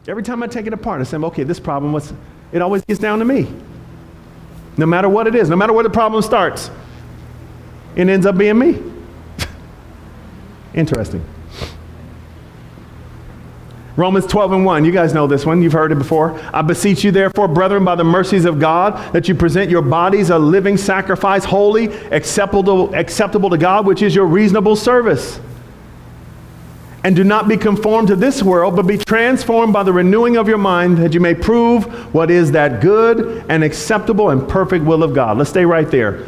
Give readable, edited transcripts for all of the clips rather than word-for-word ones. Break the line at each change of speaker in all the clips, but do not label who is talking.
Every time I take it apart, I say, okay, this problem, it always gets down to me. No matter what it is, no matter where the problem starts, it ends up being me. Interesting. Romans 12:1, you guys know this one, you've heard it before. I beseech you therefore, brethren, by the mercies of God, that you present your bodies a living sacrifice, holy, acceptable to God, which is your reasonable service. And do not be conformed to this world, but be transformed by the renewing of your mind, that you may prove what is that good and acceptable and perfect will of God. Let's stay right there.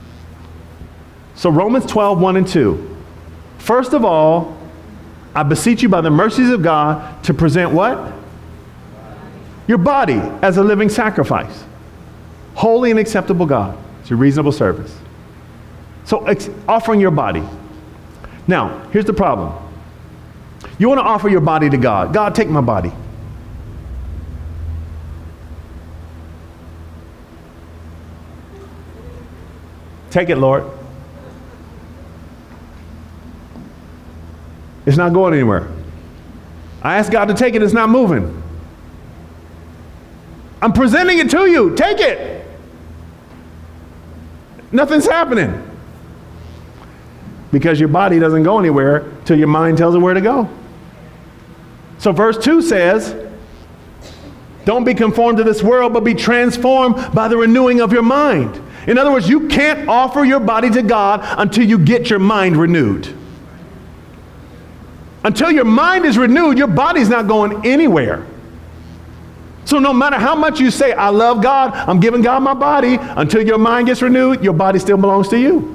So Romans 12:1 and 2. First of all, I beseech you by the mercies of God to present what? Your body as a living sacrifice. Holy and acceptable God. It's your reasonable service. So offering your body. Now, here's the problem. You want to offer your body to God. God, take my body. Take it, Lord. It's not going anywhere. I asked God to take it, it's not moving. I'm presenting it to you. Take it. Nothing's happening. Because your body doesn't go anywhere till your mind tells it where to go. So verse 2 says, don't be conformed to this world, but be transformed by the renewing of your mind. In other words, you can't offer your body to God until you get your mind renewed. Until your mind is renewed, your body's not going anywhere. So no matter how much you say, I love God, I'm giving God my body, until your mind gets renewed, your body still belongs to you.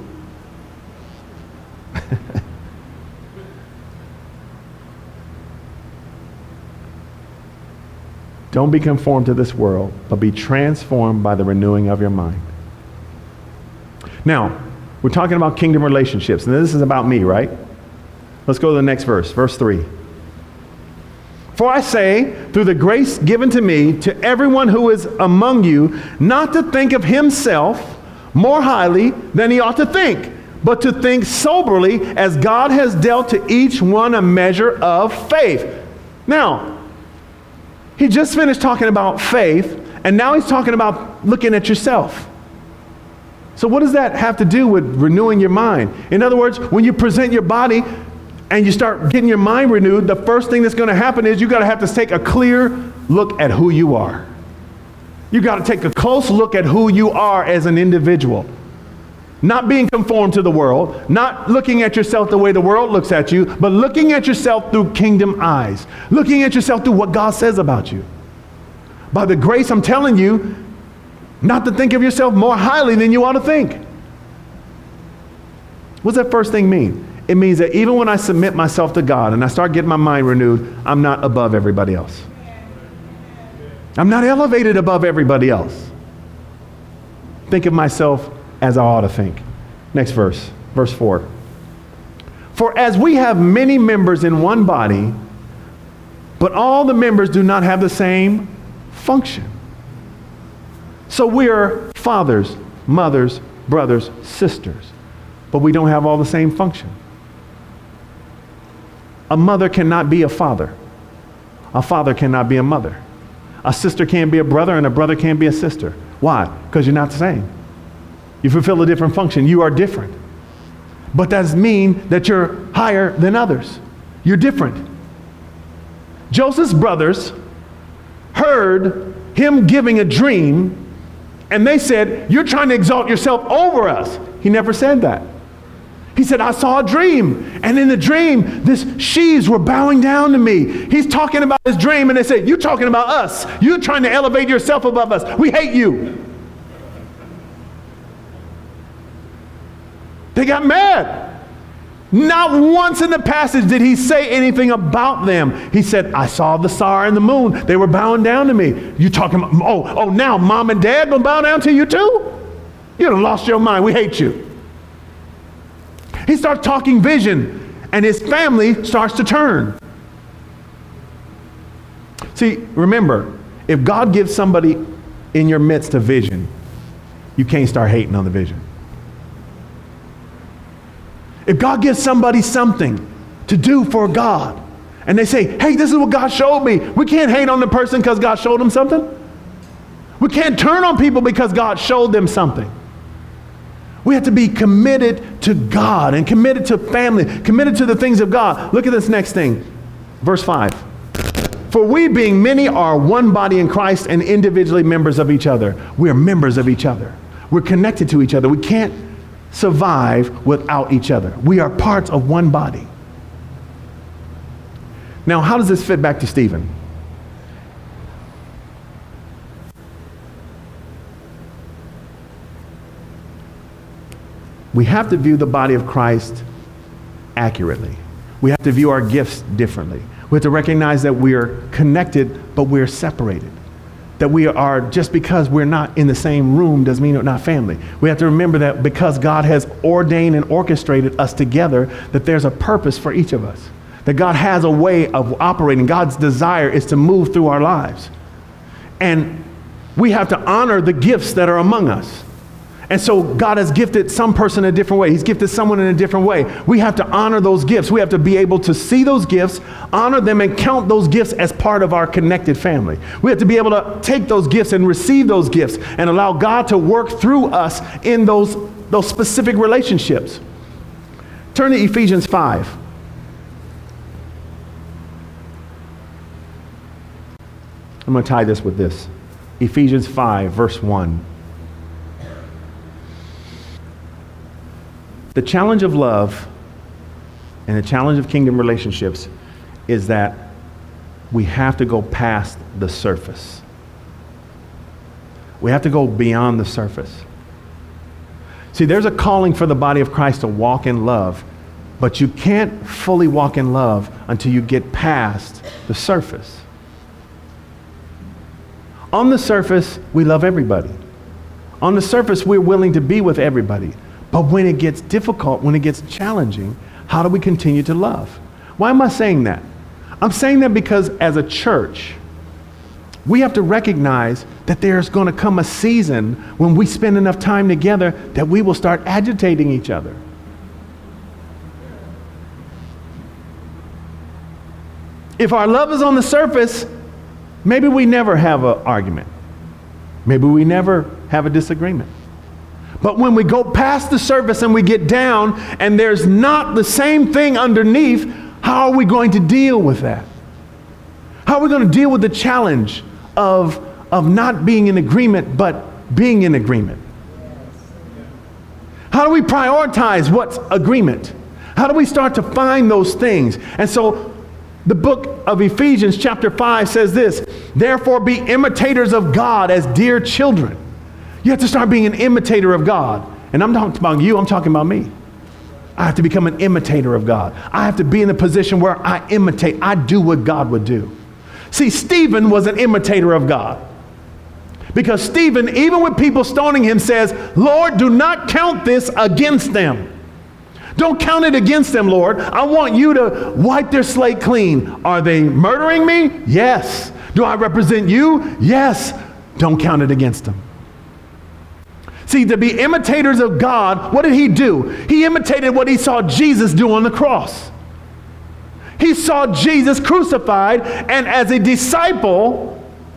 Don't be conformed to this world, but be transformed by the renewing of your mind. Now, we're talking about kingdom relationships, and this is about me, right? Let's go to the next verse, verse 3. For I say, through the grace given to me, to everyone who is among you, not to think of himself more highly than he ought to think, but to think soberly as God has dealt to each one a measure of faith. Now, he just finished talking about faith, and now he's talking about looking at yourself. So what does that have to do with renewing your mind? In other words, when you present your body and you start getting your mind renewed, the first thing that's going to happen is you got to have to take a clear look at who you are. You got to take a close look at who you are as an individual. Not being conformed to the world, not looking at yourself the way the world looks at you, but looking at yourself through kingdom eyes. Looking at yourself through what God says about you. By the grace, I'm telling you, not to think of yourself more highly than you ought to think. What's that first thing mean? It means that even when I submit myself to God and I start getting my mind renewed, I'm not above everybody else. I'm not elevated above everybody else. Think of myself as I ought to think. Next verse, verse 4. For as we have many members in one body, but all the members do not have the same function. So we are fathers, mothers, brothers, sisters, but we don't have all the same function. A mother cannot be a father. A father cannot be a mother. A sister can't be a brother, and a brother can't be a sister. Why? Because you're not the same. You fulfill a different function. You are different. But that doesn't mean that you're higher than others. You're different. Joseph's brothers heard him giving a dream, and they said, you're trying to exalt yourself over us. He never said that. He said, I saw a dream, and in the dream, these sheaves were bowing down to me. He's talking about his dream, and they said, you're talking about us. You're trying to elevate yourself above us. We hate you. They got mad. Not once in the passage did he say anything about them. He said, I saw the star and the moon. They were bowing down to me. You talking about, oh, now mom and dad gonna bow down to you too? You done lost your mind. We hate you. He starts talking vision, and his family starts to turn. See, remember, if God gives somebody in your midst a vision, you can't start hating on the vision. If God gives somebody something to do for God, And they say, hey, this is what God showed me. We can't hate on the person because God showed them something. We can't turn on people because God showed them something. We have to be committed to God and committed to family, committed to the things of God. Look at this next thing. Verse 5. For we being many are one body in Christ and individually members of each other. We are members of each other. We're connected to each other. We can't survive without each other. We are parts of one body. Now, how does this fit back to Stephen? We have to view the body of Christ accurately. We have to view our gifts differently. We have to recognize that we are connected, but we're separated. That we are, just because we're not in the same room doesn't mean we're not family. We have to remember that because God has ordained and orchestrated us together, that there's a purpose for each of us. That God has a way of operating. God's desire is to move through our lives. And we have to honor the gifts that are among us. And so God has gifted some person in a different way. He's gifted someone in a different way. We have to honor those gifts. We have to be able to see those gifts, honor them, and count those gifts as part of our connected family. We have to be able to take those gifts and receive those gifts and allow God to work through us in those specific relationships. Turn to Ephesians 5. I'm going to tie this with this. Ephesians 5, verse 1. The challenge of love and the challenge of kingdom relationships is that we have to go past the surface. We have to go beyond the surface. See, there's a calling for the body of Christ to walk in love, but you can't fully walk in love until you get past the surface. On the surface, we love everybody. On the surface, we're willing to be with everybody. But when it gets difficult, when it gets challenging, how do we continue to love? Why am I saying that? I'm saying that because as a church, we have to recognize that there's going to come a season when we spend enough time together that we will start agitating each other. If our love is on the surface, maybe we never have an argument. Maybe we never have a disagreement. But when we go past the surface and we get down and there's not the same thing underneath, how are we going to deal with that? How are we going to deal with the challenge of not being in agreement, but being in agreement? How do we prioritize what's agreement? How do we start to find those things? And so the book of Ephesians chapter 5 says this, therefore be imitators of God as dear children. You have to start being an imitator of God. And I'm not talking about you, I'm talking about me. I have to become an imitator of God. I have to be in a position where I imitate. I do what God would do. See, Stephen was an imitator of God. Because Stephen, even with people stoning him, says, Lord, do not count this against them. Don't count it against them, Lord. I want you to wipe their slate clean. Are they murdering me? Yes. Do I represent you? Yes. Don't count it against them. See, to be imitators of God, what did he do? He imitated what he saw Jesus do on the cross. He saw Jesus crucified, and as a disciple,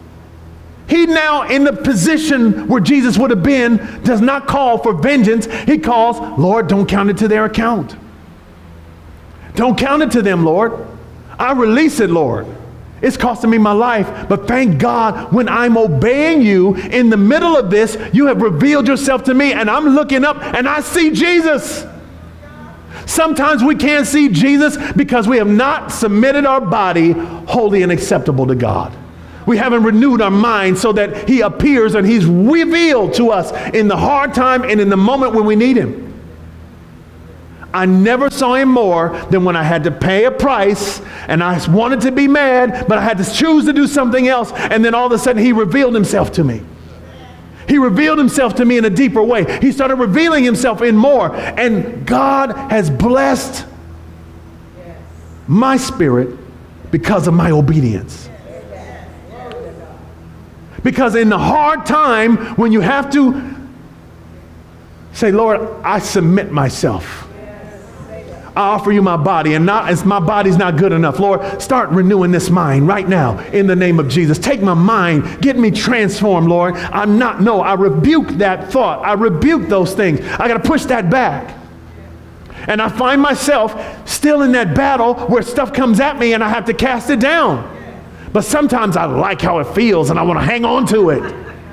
he now in the position where Jesus would have been, does not call for vengeance. He calls, Lord, don't count it to their account. Don't count it to them, Lord. I release it, Lord. It's costing me my life, but thank God when I'm obeying you in the middle of this, you have revealed yourself to me and I'm looking up and I see Jesus. Sometimes we can't see Jesus because we have not submitted our body holy and acceptable to God. We haven't renewed our mind so that he appears and he's revealed to us in the hard time and in the moment when we need him. I never saw him more than when I had to pay a price and I wanted to be mad, but I had to choose to do something else. And then all of a sudden he revealed himself to me. He revealed himself to me in a deeper way. He started revealing himself in more. And God has blessed my spirit because of my obedience. Because in the hard time when you have to say, Lord, I submit myself. I offer you my body, and not as my body's not good enough. Lord, start renewing this mind right now in the name of Jesus. Take my mind, get me transformed, Lord. I rebuke that thought. I rebuke those things. I got to push that back. And I find myself still in that battle where stuff comes at me and I have to cast it down. But sometimes I like how it feels and I want to hang on to it.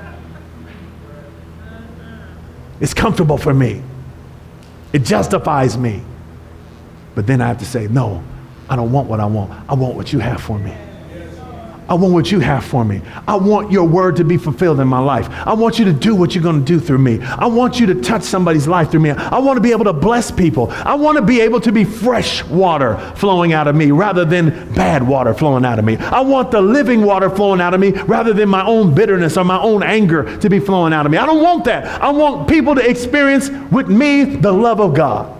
It's comfortable for me. It justifies me. But then I have to say, no, I don't want what I want. I want what you have for me. I want what you have for me. I want your word to be fulfilled in my life. I want you to do what you're going to do through me. I want you to touch somebody's life through me. I want to be able to bless people. I want to be able to be fresh water flowing out of me rather than bad water flowing out of me. I want the living water flowing out of me rather than my own bitterness or my own anger to be flowing out of me. I don't want that. I want people to experience with me the love of God.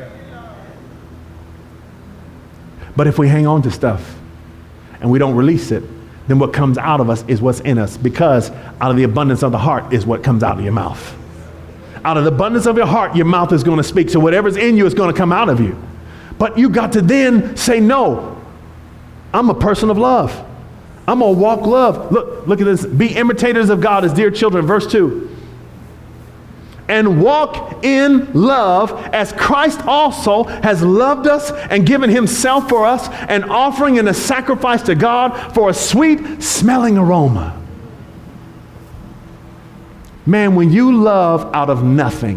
But if we hang on to stuff and we don't release it, then what comes out of us is what's in us, because out of the abundance of the heart is what comes out of your mouth. Out of the abundance of your heart, your mouth is going to speak. So whatever's in you is going to come out of you. But you got to then say, no, I'm a person of love. I'm going to walk love. Look at this. Be imitators of God as dear children. Verse 2. And walk in love as Christ also has loved us and given himself for us, an offering and a sacrifice to God for a sweet smelling aroma. Man, when you love out of nothing,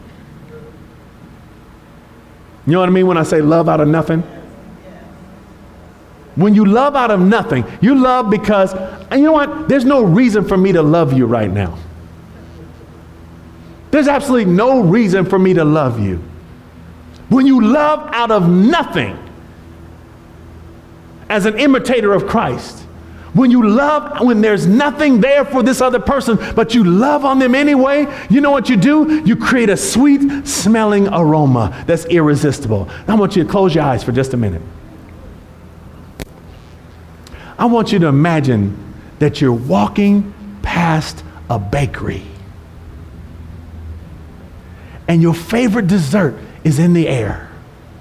you know what I mean when I say love out of nothing? When you love out of nothing, you love because, and you know what? There's no reason for me to love you right now. There's absolutely no reason for me to love you. When you love out of nothing, as an imitator of Christ, when you love, when there's nothing there for this other person, but you love on them anyway, you know what you do? You create a sweet smelling aroma that's irresistible. I want you to close your eyes for just a minute. I want you to imagine that you're walking past a bakery. And your favorite dessert is in the air.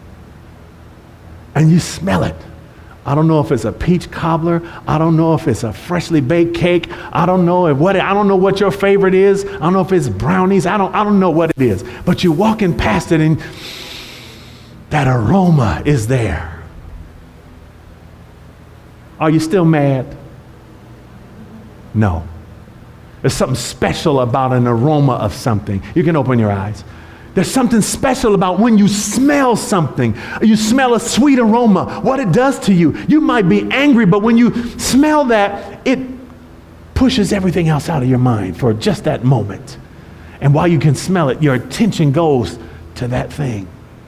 And you smell it. I don't know if it's a peach cobbler. I don't know if it's a freshly baked cake. I don't know what your favorite is. I don't know if it's brownies. I don't know what it is. But you're walking past it and that aroma is there. Are you still mad? No. There's something special about an aroma of something. You can open your eyes. There's something special about when you smell something. You smell a sweet aroma, what it does to you. You might be angry, but when you smell that, it pushes everything else out of your mind for just that moment. And while you can smell it, your attention goes to that thing.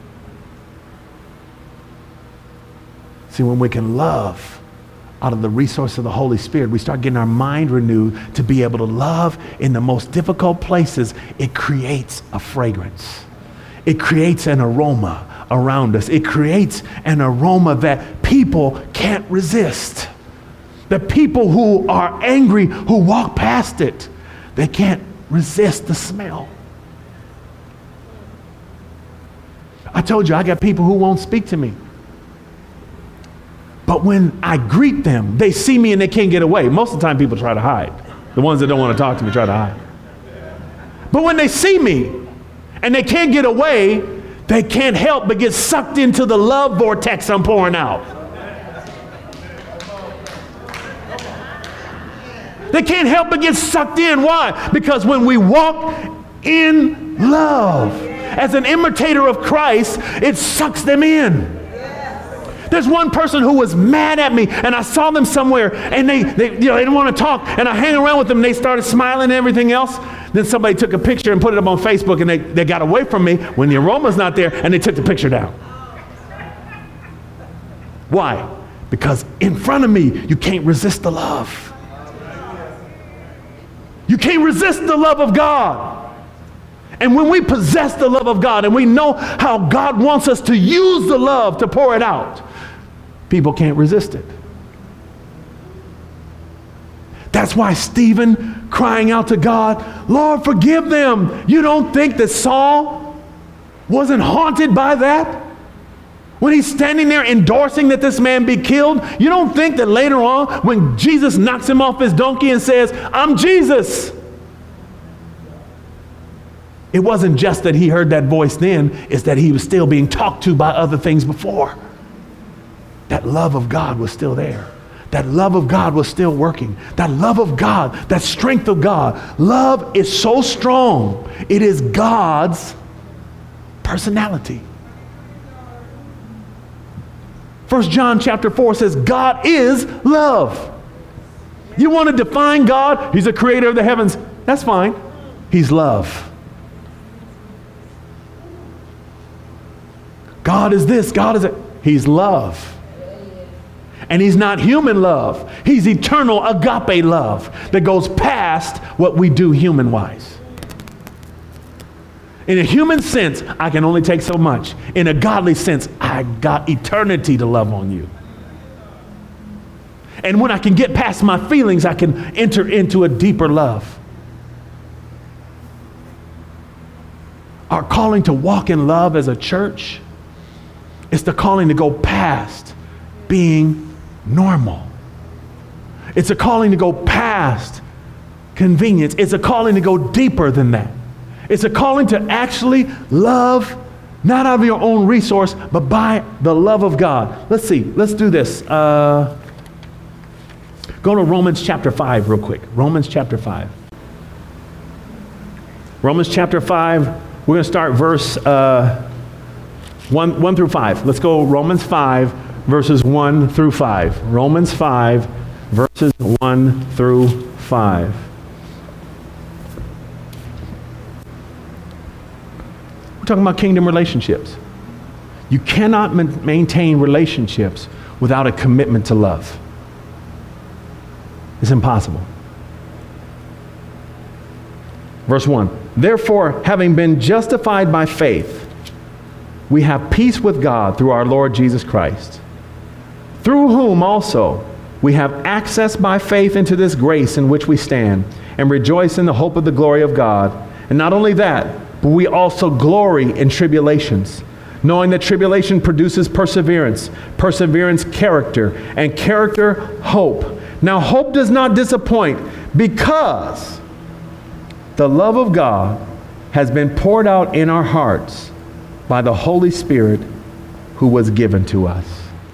See, when we can love out of the resource of the Holy Spirit, we start getting our mind renewed to be able to love in the most difficult places. It creates a fragrance. It creates an aroma around us. It creates an aroma that people can't resist. The people who are angry, who walk past it, they can't resist the smell. I told you, I got people who won't speak to me. But when I greet them, they see me and they can't get away. Most of the time people try to hide. The ones that don't want to talk to me try to hide. But when they see me and they can't get away, they can't help but get sucked into the love vortex I'm pouring out. They can't help but get sucked in. Why? Because when we walk in love, as an imitator of Christ, it sucks them in. There's one person who was mad at me, and I saw them somewhere, and they didn't want to talk, and I hang around with them, and they started smiling and everything else. Then somebody took a picture and put it up on Facebook, and they got away from me when the aroma's not there, and they took the picture down. Why? Because in front of me, you can't resist the love. You can't resist the love of God. And when we possess the love of God, and we know how God wants us to use the love to pour it out, people can't resist it. That's why Stephen crying out to God, Lord, forgive them. You don't think that Saul wasn't haunted by that? When he's standing there endorsing that this man be killed, you don't think that later on when Jesus knocks him off his donkey and says, I'm Jesus. It wasn't just that he heard that voice then, it's that he was still being talked to by other things before. That love of God was still there. That love of God was still working. That love of God, that strength of God. Love is so strong. It is God's personality. 1 John chapter 4 says God is love. You want to define God? He's the creator of the heavens. That's fine. He's love. God is this, God is that. He's love. And he's not human love. He's eternal agape love that goes past what we do human-wise. In a human sense, I can only take so much. In a godly sense, I got eternity to love on you. And when I can get past my feelings, I can enter into a deeper love. Our calling to walk in love as a church is the calling to go past being normal. It's a calling to go past convenience. It's a calling to go deeper than that. It's a calling to actually love, not out of your own resource, but by the love of God. Let's see. Let's do this. Go to Romans chapter 5 real quick. Romans chapter 5. Romans chapter 5. We're going to start verse 1 through 5. Let's go Romans 5, verses 1 through 5. Romans 5, verses 1 through 5. We're talking about kingdom relationships. You cannot maintain relationships without a commitment to love. It's impossible. Verse 1. Therefore, having been justified by faith, we have peace with God through our Lord Jesus Christ, through whom also we have access by faith into this grace in which we stand and rejoice in the hope of the glory of God. And not only that, but we also glory in tribulations, knowing that tribulation produces perseverance, perseverance character, and character hope. Now hope does not disappoint, because the love of God has been poured out in our hearts by the Holy Spirit who was given to us.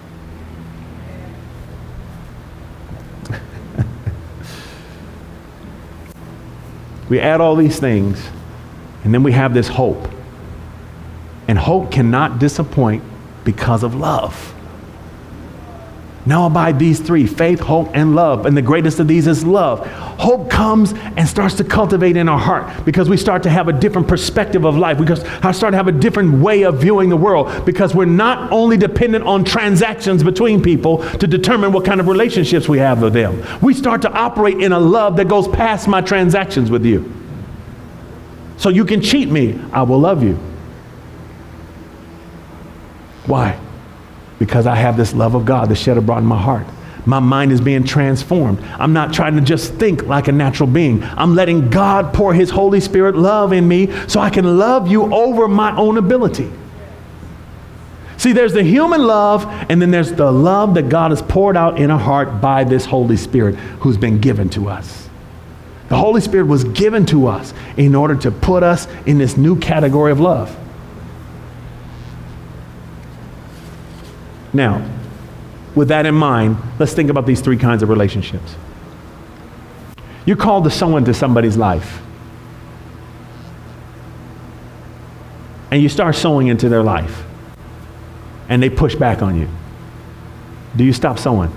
We add all these things, and then we have this hope. And hope cannot disappoint because of love. Now abide these three: faith, hope, and love. And the greatest of these is love. Hope comes and starts to cultivate in our heart because we start to have a different perspective of life. We start to have a different way of viewing the world, because we're not only dependent on transactions between people to determine what kind of relationships we have with them. We start to operate in a love that goes past my transactions with you. So you can cheat me, I will love you. Why? Because I have this love of God that's shed abroad in my heart. My mind is being transformed. I'm not trying to just think like a natural being. I'm letting God pour his Holy Spirit love in me so I can love you over my own ability. See, there's the human love, and then there's the love that God has poured out in our heart by this Holy Spirit who's been given to us. The Holy Spirit was given to us in order to put us in this new category of love. Now, with that in mind, let's think about these three kinds of relationships. You're called to sow into somebody's life. And you start sowing into their life. And they push back on you. Do you stop sowing?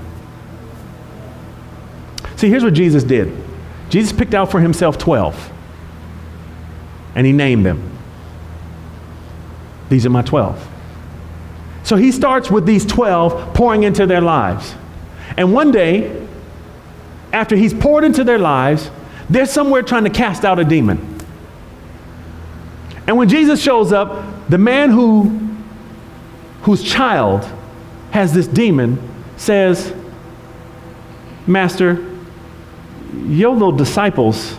See, here's what Jesus did. Jesus picked out for himself 12. And he named them. These are my 12. So he starts with these 12 pouring into their lives. And one day, after he's poured into their lives, they're somewhere trying to cast out a demon. And when Jesus shows up, the man whose child has this demon says, Master, your little disciples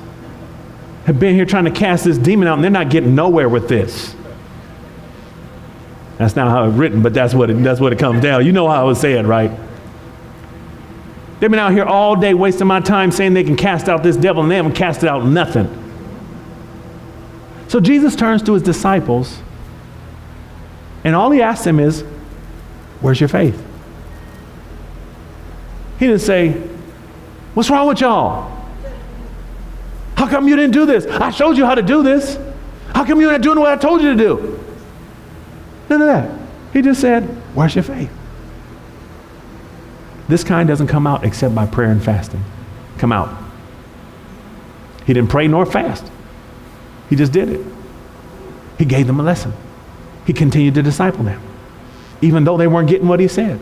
have been here trying to cast this demon out, and they're not getting nowhere with this. That's not how it's written, but that's what it comes down. You know how it was said, right? They've been out here all day wasting my time saying they can cast out this devil, and they haven't casted out nothing. So Jesus turns to his disciples, and all he asks them is, where's your faith? He didn't say, what's wrong with y'all? How come you didn't do this? I showed you how to do this. How come you're not doing what I told you to do? None of that. He just said, where's your faith? This kind doesn't come out except by prayer and fasting. Come out. He didn't pray nor fast. He just did it. He gave them a lesson. He continued to disciple them, even though they weren't getting what he said.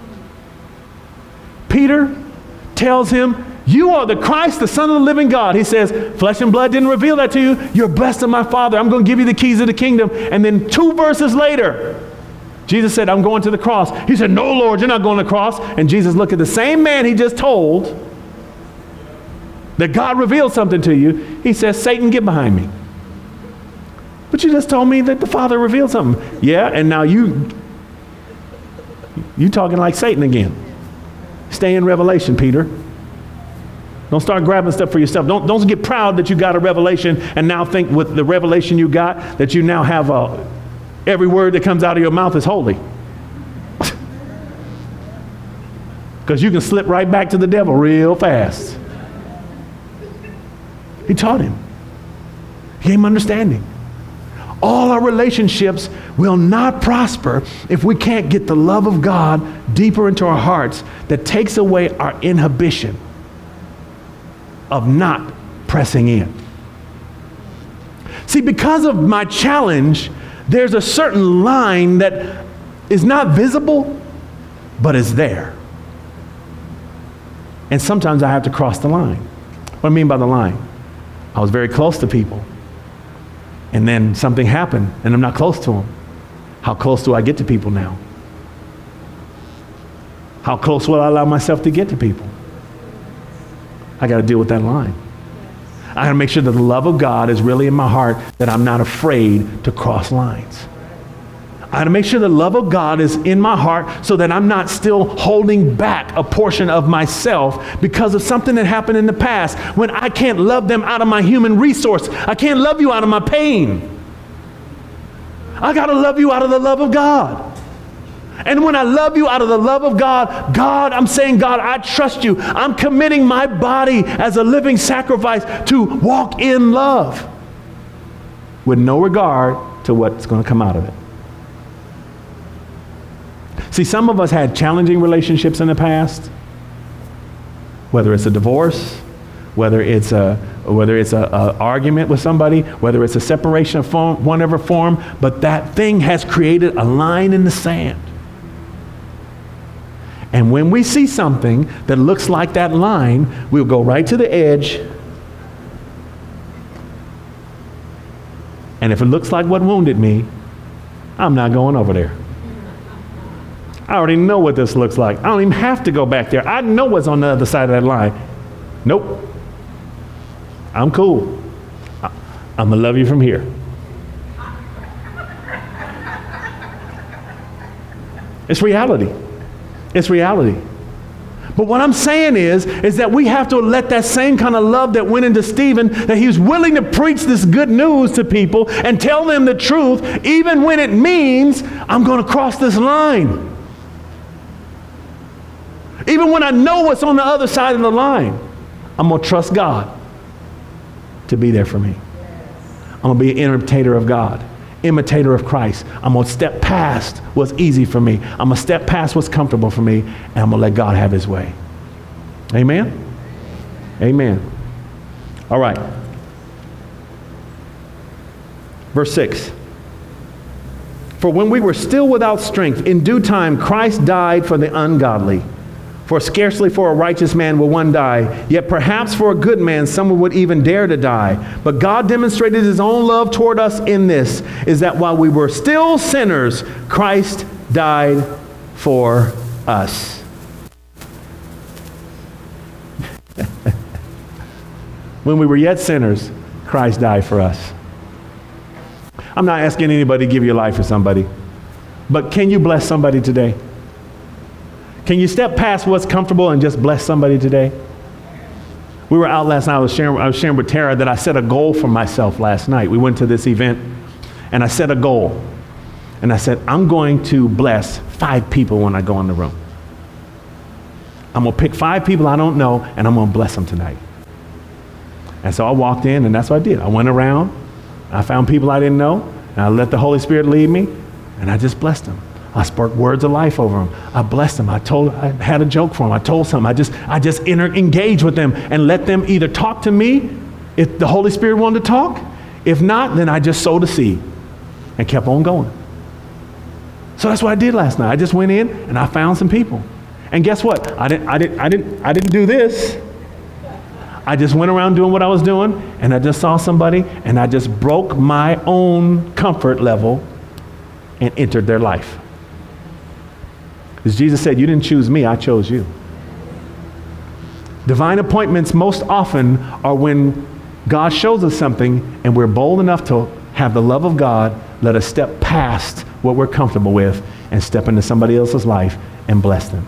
Peter tells him, you are the Christ, the Son of the living God. He says, flesh and blood didn't reveal that to you. You're blessed of my Father. I'm going to give you the keys of the kingdom. And then 2 verses later, Jesus said, I'm going to the cross. He said, no, Lord, you're not going to the cross. And Jesus looked at the same man he just told that God revealed something to you. He says, Satan, get behind me. But you just told me that the Father revealed something. Yeah, and now you talking like Satan again. Stay in revelation, Peter. Don't start grabbing stuff for yourself. Don't get proud that you got a revelation and now think with the revelation you got that you now have every word that comes out of your mouth is holy. Because you can slip right back to the devil real fast. He taught him. He gave him understanding. All our relationships will not prosper if we can't get the love of God deeper into our hearts that takes away our inhibition of not pressing in. See, because of my challenge, there's a certain line that is not visible, but is there. And sometimes I have to cross the line. What do I mean by the line? I was very close to people, and then something happened, and I'm not close to them. How close do I get to people now? How close will I allow myself to get to people? I got to deal with that line. I got to make sure that the love of God is really in my heart, that I'm not afraid to cross lines. I got to make sure the love of God is in my heart so that I'm not still holding back a portion of myself because of something that happened in the past when I can't love them out of my human resource. I can't love you out of my pain. I got to love you out of the love of God. And when I love you out of the love of God, I'm saying, God, I trust you. I'm committing my body as a living sacrifice to walk in love with no regard to what's going to come out of it. See, some of us had challenging relationships in the past, whether it's a divorce, whether it's a argument with somebody, whether it's a separation of whatever form, but that thing has created a line in the sand. And when we see something that looks like that line, we'll go right to the edge. And if it looks like what wounded me, I'm not going over there. I already know what this looks like. I don't even have to go back there. I know what's on the other side of that line. Nope. I'm cool. I'm going to love you from here. It's reality. It's reality. But what I'm saying is that we have to let that same kind of love that went into Stephen, that he was willing to preach this good news to people and tell them the truth, even when it means I'm going to cross this line. Even when I know what's on the other side of the line, I'm going to trust God to be there for me. I'm going to be an imitator of God, imitator of Christ. I'm going to step past what's easy for me. I'm going to step past what's comfortable for me, and I'm going to let God have his way. Amen? Amen. All right. Verse 6. For when we were still without strength, in due time Christ died for the ungodly. For scarcely for a righteous man will one die, yet perhaps for a good man someone would even dare to die. But God demonstrated his own love toward us in this, is that while we were still sinners, Christ died for us. When we were yet sinners, Christ died for us. I'm not asking anybody to give your life for somebody. But can you bless somebody today? Can you step past what's comfortable and just bless somebody today? We were out last night. I was sharing with Tara that I set a goal for myself last night. We went to this event and I set a goal. And I said, I'm going to bless 5 people when I go in the room. I'm going to pick 5 people I don't know and I'm going to bless them tonight. And so I walked in and that's what I did. I went around, I found people I didn't know, and I let the Holy Spirit lead me, and I just blessed them. I spoke words of life over them. I blessed them. I had a joke for them. I told something. I just engaged with them and let them either talk to me if the Holy Spirit wanted to talk. If not, then I just sowed a seed and kept on going. So that's what I did last night. I just went in and I found some people. And guess what? I didn't do this. I just went around doing what I was doing, and I just saw somebody, and I just broke my own comfort level and entered their life. As Jesus said, you didn't choose me, I chose you. Divine appointments most often are when God shows us something and we're bold enough to have the love of God let us step past what we're comfortable with and step into somebody else's life and bless them.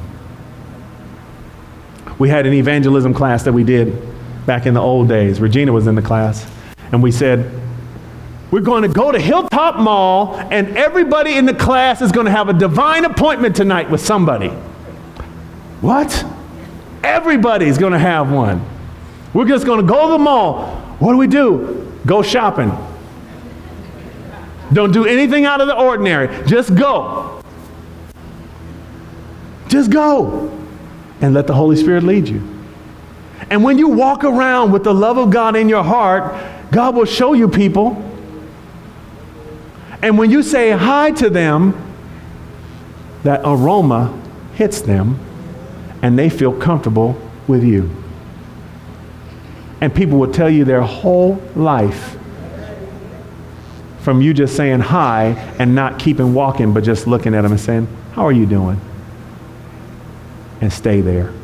We had an evangelism class that we did back in the old days. Regina was in the class, and we said, we're going to go to Hilltop Mall, and everybody in the class is going to have a divine appointment tonight with somebody. What? Everybody's going to have one. We're just going to go to the mall. What do? Go shopping. Don't do anything out of the ordinary. Just go. Just go. And let the Holy Spirit lead you. And when you walk around with the love of God in your heart, God will show you people. And when you say hi to them, that aroma hits them and they feel comfortable with you. And people will tell you their whole life from you just saying hi and not keeping walking, but just looking at them and saying, how are you doing? And stay there.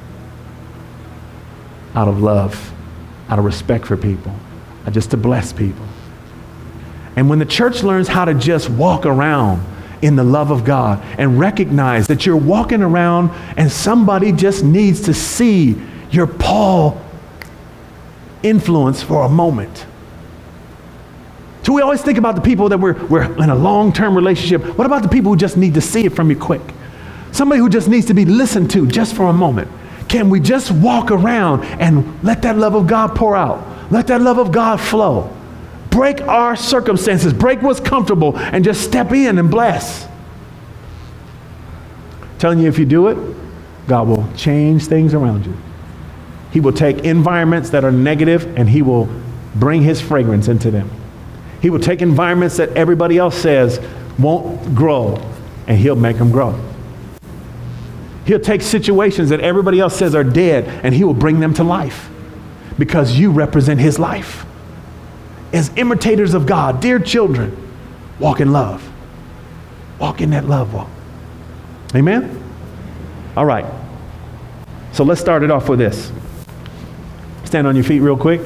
Out of love, out of respect for people, just to bless people. And when the church learns how to just walk around in the love of God and recognize that you're walking around and somebody just needs to see your Paul influence for a moment. So we always think about the people that we're in a long-term relationship. What about the people who just need to see it from you quick? Somebody who just needs to be listened to just for a moment. Can we just walk around and let that love of God pour out? Let that love of God flow. Break our circumstances, break what's comfortable, and just step in and bless. I'm telling you, if you do it, God will change things around you. He will take environments that are negative and he will bring his fragrance into them. He will take environments that everybody else says won't grow, and he'll make them grow. He'll take situations that everybody else says are dead, and he will bring them to life because you represent his life. As imitators of God, dear children, walk in love. Walk in that love walk. Amen? All right. So let's start it off with this. Stand on your feet real quick.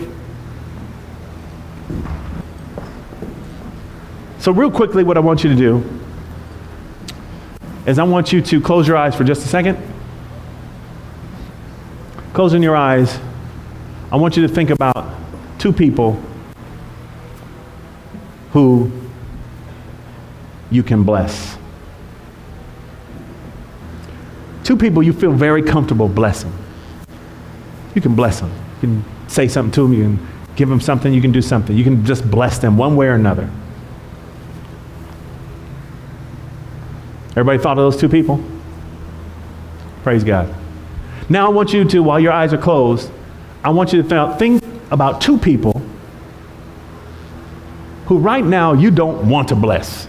So real quickly, what I want you to do is I want you to close your eyes for just a second. Closing your eyes, I want you to think about 2 people who you can bless. 2 people you feel very comfortable blessing. You can bless them. You can say something to them. You can give them something. You can do something. You can just bless them one way or another. Everybody thought of those 2 people? Praise God. Now I want you to, while your eyes are closed, I want you to think about 2 people who right now you don't want to bless.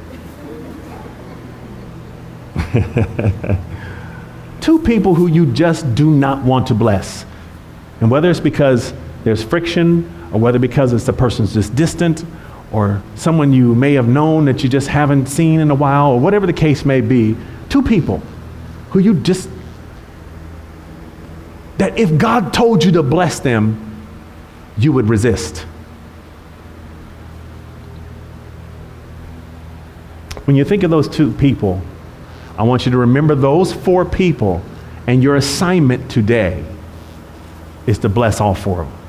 Two people who you just do not want to bless. And whether it's because there's friction, or whether because it's the person's just distant, or someone you may have known that you just haven't seen in a while, or whatever the case may be, 2 people who you just, that if God told you to bless them, you would resist. When you think of those two people, I want you to remember those four people, and your assignment today is to bless all four of them.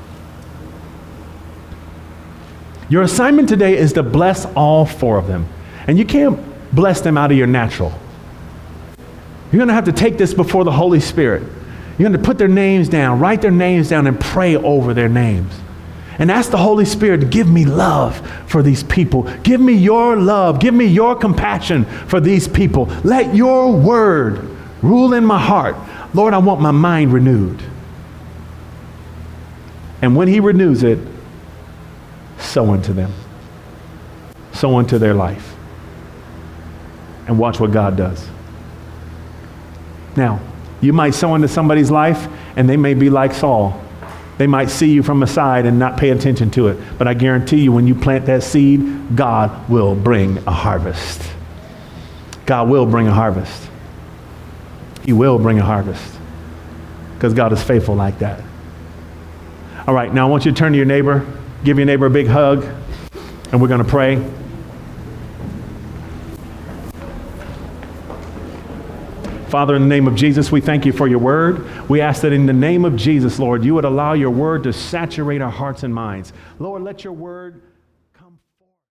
Your assignment today is to bless all four of them. And you can't bless them out of your natural. You're going to have to take this before the Holy Spirit. You're going to put their names down, write their names down, and pray over their names. And ask the Holy Spirit to give me love for these people. Give me your love. Give me your compassion for these people. Let your word rule in my heart. Lord, I want my mind renewed. And when he renews it, sow into them. Sow into their life. And watch what God does. Now, you might sow into somebody's life, and they may be like Saul. They might see you from the side and not pay attention to it. But I guarantee you, when you plant that seed, God will bring a harvest. God will bring a harvest. He will bring a harvest. Because God is faithful like that. All right, now I want you to turn to your neighbor. Give your neighbor a big hug. And we're going to pray. Father, in the name of Jesus, we thank you for your word. We ask that in the name of Jesus, Lord, you would allow your word to saturate our hearts and minds. Lord, let your word